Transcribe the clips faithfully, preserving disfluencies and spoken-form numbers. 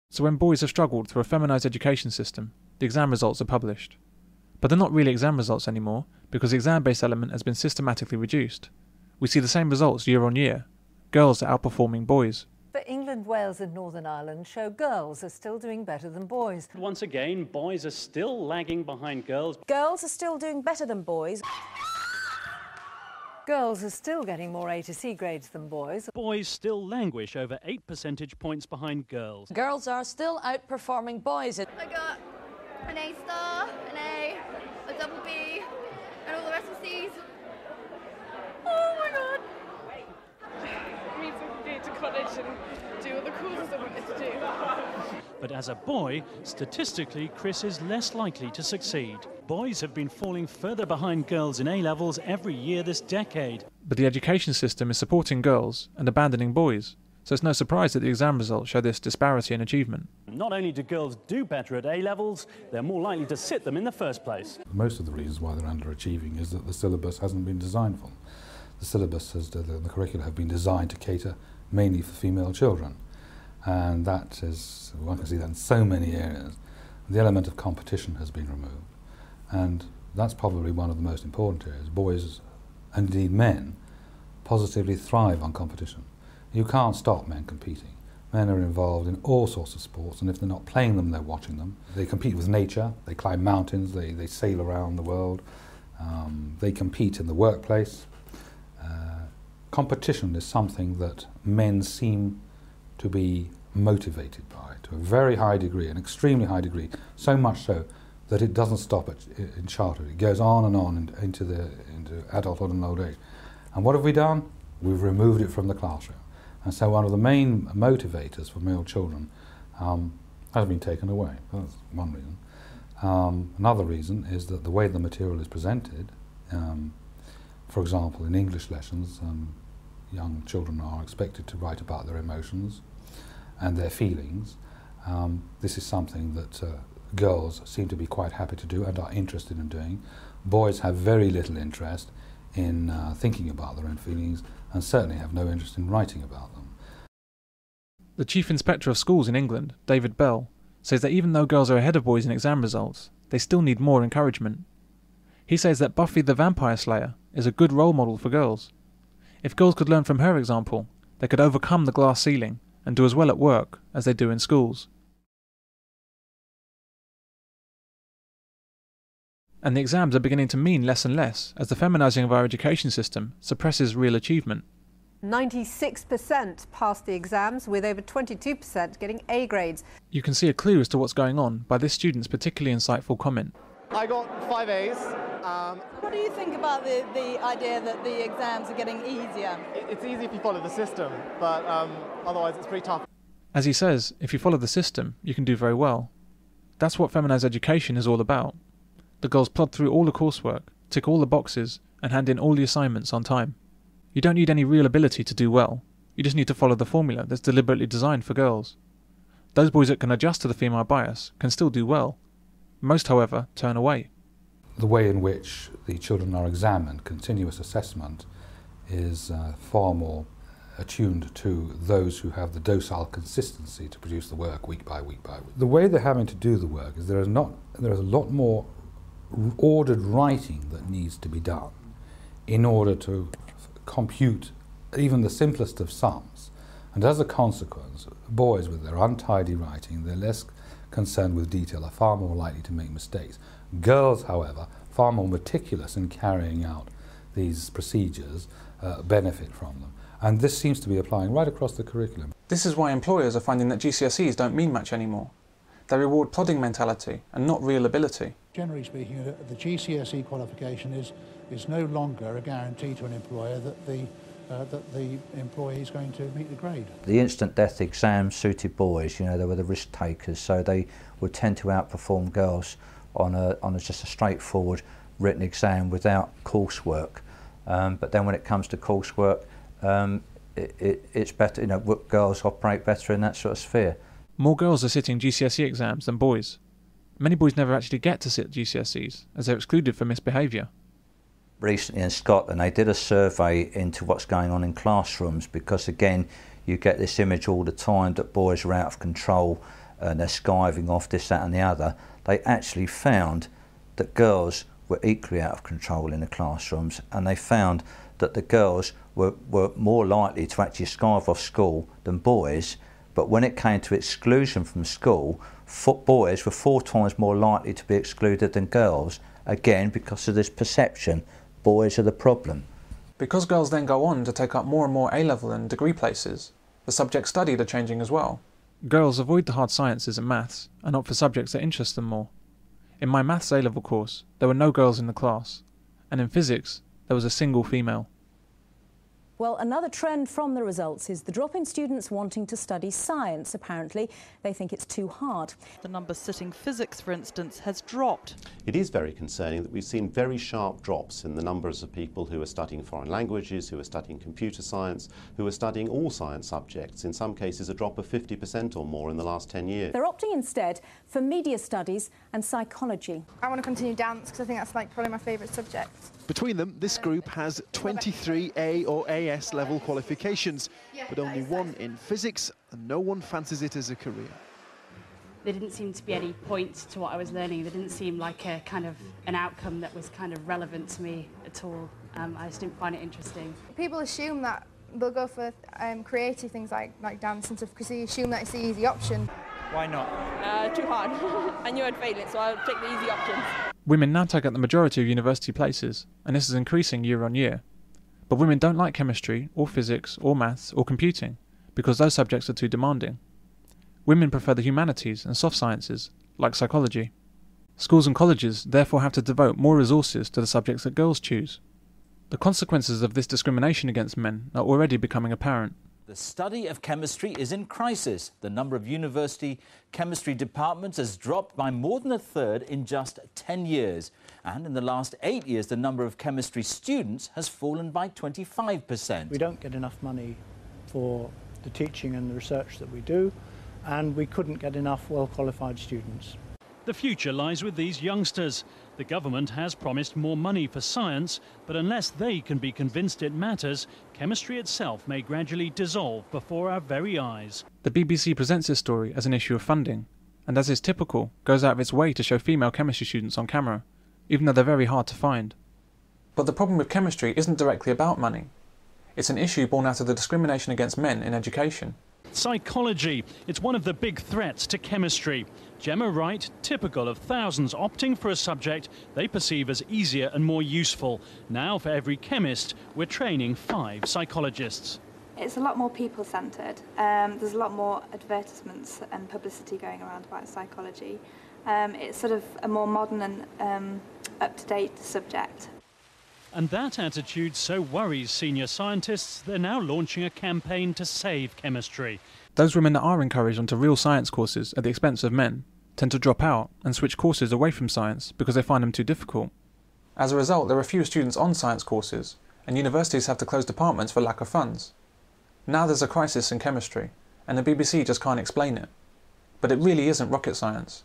So when boys have struggled through a feminised education system, the exam results are published. But they're not really exam results anymore, because the exam-based element has been systematically reduced. We see the same results year on year. Girls are outperforming boys. But England, Wales and Northern Ireland show girls are still doing better than boys. Once again, boys are still lagging behind girls. Girls are still doing better than boys. Girls are still getting more A to C grades than boys. Boys still languish over eight percentage points behind girls. Girls are still outperforming boys. I got an A star, an A, a double B, and all the rest of C's. Oh my god! It means I can go to college and do all the courses I wanted to do. But as a boy, statistically, Chris is less likely to succeed. Boys have been falling further behind girls in A-levels every year this decade. But the education system is supporting girls and abandoning boys, so it's no surprise that the exam results show this disparity in achievement. Not only do girls do better at A-levels, they're more likely to sit them in the first place. Most of the reasons why they're underachieving is that the syllabus hasn't been designed for them. The syllabus, has, the, the curricula have been designed to cater mainly for female children. And that is, one can see that in so many areas. The element of competition has been removed. And that's probably one of the most important areas. Boys, and indeed men, positively thrive on competition. You can't stop men competing. Men are involved in all sorts of sports, and if they're not playing them, they're watching them. They compete with nature, they climb mountains, they, they sail around the world, um, they compete in the workplace. Uh, competition is something that men seem to be motivated by to a very high degree, an extremely high degree, so much so that it doesn't stop at, in childhood. It goes on and on in, into, the, into adulthood and old age. And what have we done? We've removed it from the classroom. And so one of the main motivators for male children um, has been taken away. That's one reason. Um, another reason is that the way the material is presented, um, for example, in English lessons, um, young children are expected to write about their emotions and their feelings. Um, this is something that uh, girls seem to be quite happy to do and are interested in doing. Boys have very little interest in uh, thinking about their own feelings and certainly have no interest in writing about them. The Chief Inspector of Schools in England, David Bell, says that even though girls are ahead of boys in exam results, they still need more encouragement. He says that Buffy the Vampire Slayer is a good role model for girls. If girls could learn from her example, they could overcome the glass ceiling and do as well at work as they do in schools. And the exams are beginning to mean less and less as the feminising of our education system suppresses real achievement. ninety-six percent passed the exams, with over twenty-two percent getting A grades. You can see a clue as to what's going on by this student's particularly insightful comment. I got five A's. Um, what do you think about the, the idea that the exams are getting easier? It, it's easy if you follow the system, but um, otherwise it's pretty tough. As he says, if you follow the system, you can do very well. That's what feminised education is all about. The girls plod through all the coursework, tick all the boxes, and hand in all the assignments on time. You don't need any real ability to do well. You just need to follow the formula that's deliberately designed for girls. Those boys that can adjust to the female bias can still do well. Most, however, turn away. The way in which the children are examined, continuous assessment, is uh, far more attuned to those who have the docile consistency to produce the work week by week by week. The way they're having to do the work is there is not there is a lot more ordered writing that needs to be done in order to compute even the simplest of sums. And as a consequence, boys with their untidy writing, they're less concerned with detail, are far more likely to make mistakes. Girls, however, far more meticulous in carrying out these procedures, uh, benefit from them. And this seems to be applying right across the curriculum. This is why employers are finding that G C S Es don't mean much anymore. They reward plodding mentality and not real ability. Generally speaking, the G C S E qualification is, is no longer a guarantee to an employer that the, uh, that the employee is going to meet the grade. The instant death exam suited boys, you know, they were the risk takers, so they would tend to outperform girls on, a, on a, just a straightforward written exam without coursework. Um, but then when it comes to coursework, um, it, it, it's better, you know, girls operate better in that sort of sphere. More girls are sitting G C S E exams than boys. Many boys never actually get to sit G C S Es, as they're excluded for misbehaviour. Recently in Scotland, they did a survey into what's going on in classrooms, because again, you get this image all the time that boys are out of control and they're skiving off this, that and the other, they actually found that girls were equally out of control in the classrooms, and they found that the girls were, were more likely to actually skive off school than boys, but when it came to exclusion from school, boys were four times more likely to be excluded than girls, again because of this perception, boys are the problem. Because girls then go on to take up more and more A-level and degree places, the subjects studied are changing as well. Girls avoid the hard sciences and maths and opt for subjects that interest them more. In my maths A-level course, there were no girls in the class, and in physics, there was a single female. Well, another trend from the results is the drop in students wanting to study science. Apparently, they think it's too hard. The number sitting physics, for instance, has dropped. It is very concerning that we've seen very sharp drops in the numbers of people who are studying foreign languages, who are studying computer science, who are studying all science subjects. In some cases, a drop of fifty percent or more in the last ten years. They're opting instead for media studies and psychology. I want to continue dance because I think that's like probably my favourite subject. Between them, this group has twenty-three A or A S level qualifications, but only one in physics, and no one fancies it as a career. There didn't seem to be any point to what I was learning. There didn't seem like a kind of an outcome that was kind of relevant to me at all. Um, I just didn't find it interesting. People assume that they'll go for um, creative things like, like dance and stuff because they assume that it's the easy option. Why not? Uh, too hard. I knew I'd fail it, so I'll take the easy options. Women now take up the majority of university places, and this is increasing year on year. But women don't like chemistry, or physics, or maths, or computing, because those subjects are too demanding. Women prefer the humanities and soft sciences, like psychology. Schools and colleges therefore have to devote more resources to the subjects that girls choose. The consequences of this discrimination against men are already becoming apparent. The study of chemistry is in crisis. The number of university chemistry departments has dropped by more than a third in just ten years. And in the last eight years, the number of chemistry students has fallen by twenty-five percent. We don't get enough money for the teaching and the research that we do, and we couldn't get enough well-qualified students. The future lies with these youngsters. The government has promised more money for science, but unless they can be convinced it matters, chemistry itself may gradually dissolve before our very eyes. The B B C presents this story as an issue of funding, and as is typical, goes out of its way to show female chemistry students on camera, even though they're very hard to find. But the problem with chemistry isn't directly about money. It's an issue born out of the discrimination against men in education. Psychology. It's one of the big threats to chemistry. Gemma Wright, typical of thousands opting for a subject they perceive as easier and more useful. Now, for every chemist, we're training five psychologists. It's a lot more people-centred. Um, there's a lot more advertisements and publicity going around about psychology. Um, it's sort of a more modern and um, up-to-date subject. And that attitude so worries senior scientists, they're now launching a campaign to save chemistry. Those women that are encouraged onto real science courses at the expense of men tend to drop out and switch courses away from science because they find them too difficult. As a result, there are fewer students on science courses, and universities have to close departments for lack of funds. Now there's a crisis in chemistry, and the B B C just can't explain it. But it really isn't rocket science.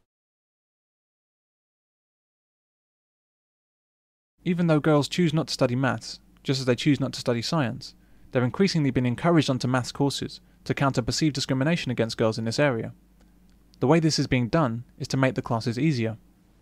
Even though girls choose not to study maths, just as they choose not to study science, they're increasingly being encouraged onto maths courses to counter perceived discrimination against girls in this area. The way this is being done is to make the classes easier.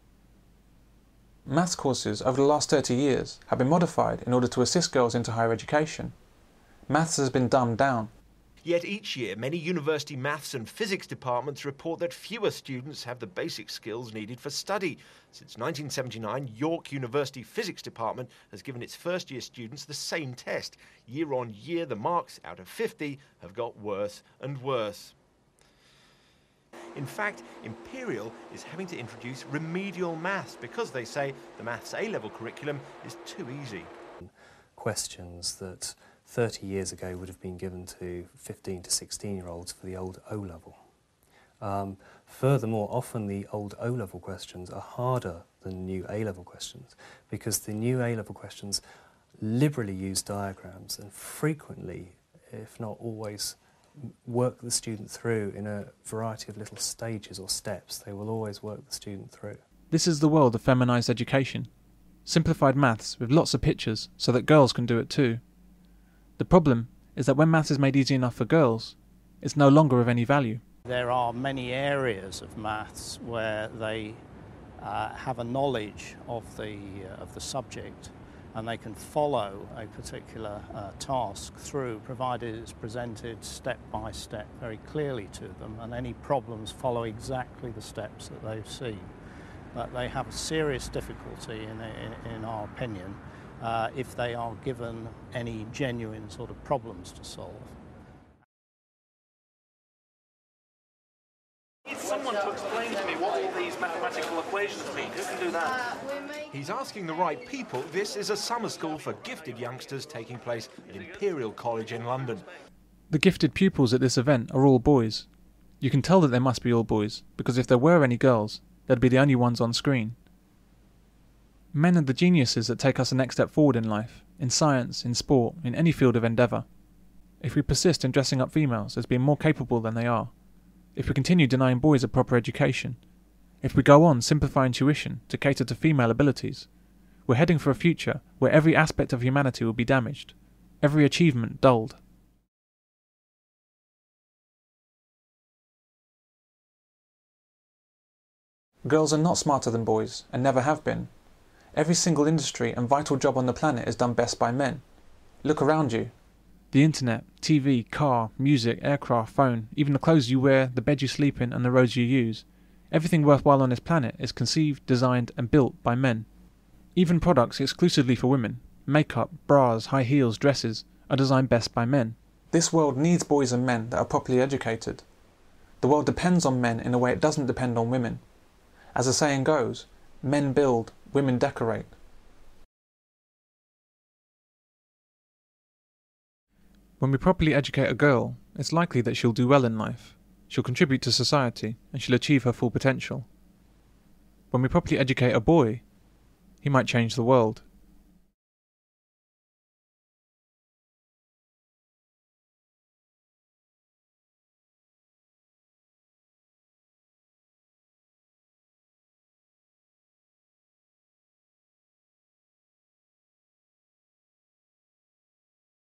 Maths courses over the last thirty years have been modified in order to assist girls into higher education. Maths has been dumbed down. Yet each year, many university maths and physics departments report that fewer students have the basic skills needed for study. Since nineteen seventy-nine, York University Physics Department has given its first-year students the same test. Year on year, the marks out of fifty have got worse and worse. In fact, Imperial is having to introduce remedial maths because they say the maths A-level curriculum is too easy. Questions that thirty years ago would have been given to fifteen to sixteen year olds for the old O-level. Um, furthermore, often the old O-level questions are harder than new A-level questions because the new A-level questions liberally use diagrams and frequently, if not always, work the student through in a variety of little stages or steps. They will always work the student through. This is the world of feminised education. Simplified maths with lots of pictures so that girls can do it too. The problem is that when maths is made easy enough for girls, it's no longer of any value. There are many areas of maths where they uh, have a knowledge of the, uh, of the subject, and they can follow a particular uh, task through, provided it's presented step by step very clearly to them, and any problems follow exactly the steps that they've seen. But they have a serious difficulty, in, in, in our opinion, uh, if they are given any genuine sort of problems to solve. Need someone to explain to me what all these mathematical equations mean. Who can do that? He's asking the right people. This is a summer school for gifted youngsters taking place at Imperial College in London. The gifted pupils at this event are all boys. You can tell that they must be all boys, because if there were any girls, they'd be the only ones on screen. Men are the geniuses that take us the next step forward in life, in science, in sport, in any field of endeavour. If we persist in dressing up females as being more capable than they are, if we continue denying boys a proper education, if we go on simplifying tuition to cater to female abilities, we're heading for a future where every aspect of humanity will be damaged, every achievement dulled. Girls are not smarter than boys, and never have been. Every single industry and vital job on the planet is done best by men. Look around you. The internet, T V, car, music, aircraft, phone, even the clothes you wear, the bed you sleep in and the roads you use. Everything worthwhile on this planet is conceived, designed and built by men. Even products exclusively for women, makeup, bras, high heels, dresses, are designed best by men. This world needs boys and men that are properly educated. The world depends on men in a way it doesn't depend on women. As the saying goes, men build, women decorate. When we properly educate a girl, it's likely that she'll do well in life. She'll contribute to society, and she'll achieve her full potential. When we properly educate a boy, he might change the world.